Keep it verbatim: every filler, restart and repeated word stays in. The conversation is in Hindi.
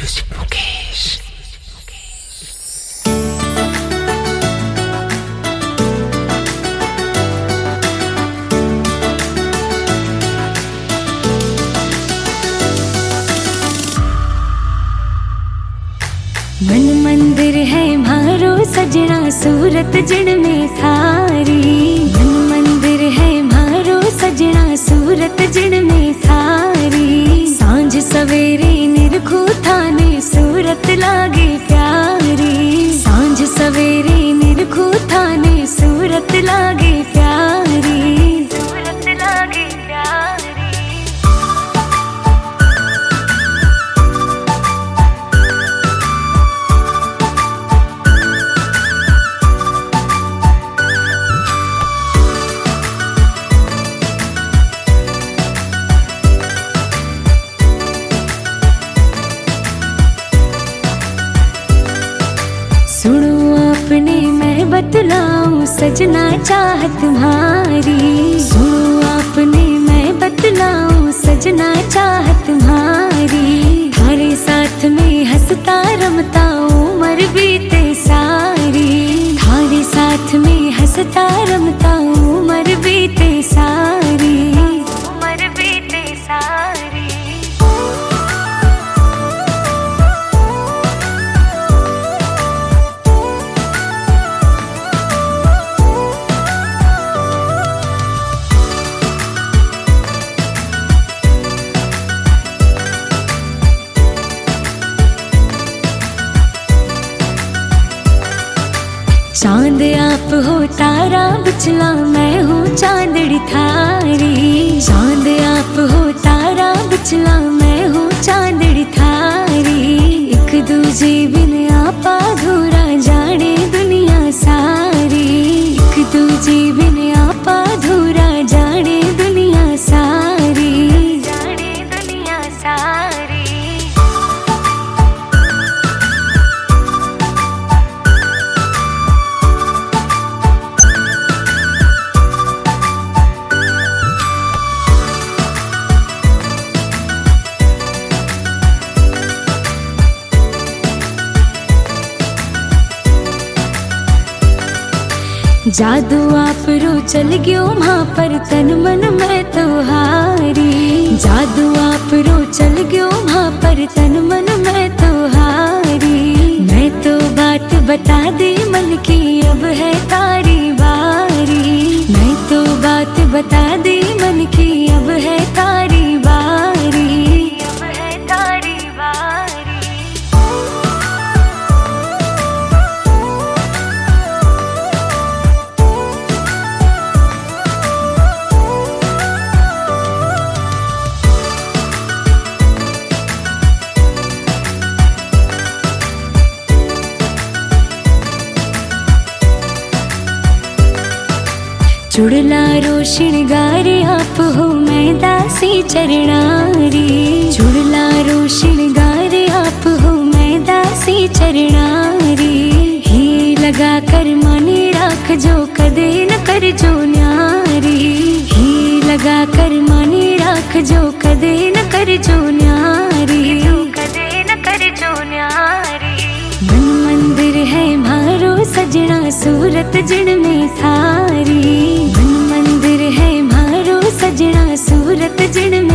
मन मंदिर है मारो सजना सूरत जिण में थारी। मन मंदिर है मारो सजना सूरत जिण में थारी। सांझ सवेरे निरखू थाने सूरत लागे प्यारी। सांझ सवेरे निरखू थाने सूरत लागे प्यारी। सूरत लागे प्यारी। सुनो अपने मैं बतलाऊं सजना चाहत तुम्हारी। सुनो अपने मैं बतलाऊं सजना चाहत तुम्हारी। थारे साथ में हंसता रमता उम्र बीते सारी। थारे साथ में हंसता रमता उम्र बीते सारी। उम्र बीते सारी। चांद आप हो तारा बिचला मैं हूँ चांदड़ी थारी। चांद आप हो तारा बिचला मैं हूँ चांदड़ी थारी। एक दूजे बिन आपा अधूरा जाने दुनिया सारी। एक दूजे बिन आपा अधूरा जाने दुनिया सारी। जाने दुनिया सारी। जादू आप रो चल गयो वहाँ पर तन मन में तो हारी। जादू आप रो चल गयो वहाँ पर तन मन में तो हारी। मैं तो बात बता दे मन की अब है तारी बारी। मैं तो बात बता दे मन की अब है तारी बारी। अब है तारी बारी। चुड़ला रो श्रृंगार आप हो मैं दासी चरणारी। चुड़ला रो श्रृंगार आप हो मैं दासी चरणारी। ही लगा कर माने राख जो कदे न कर जो न्यारी। ही लगा कर माने राख जो कदे न कर जो न्यारी। कदे न कर जो न्यारी। मन मंदिर है मारो सजना सूरत जिण में थारी। मन मंदिर है मारो सजना सूरत जिण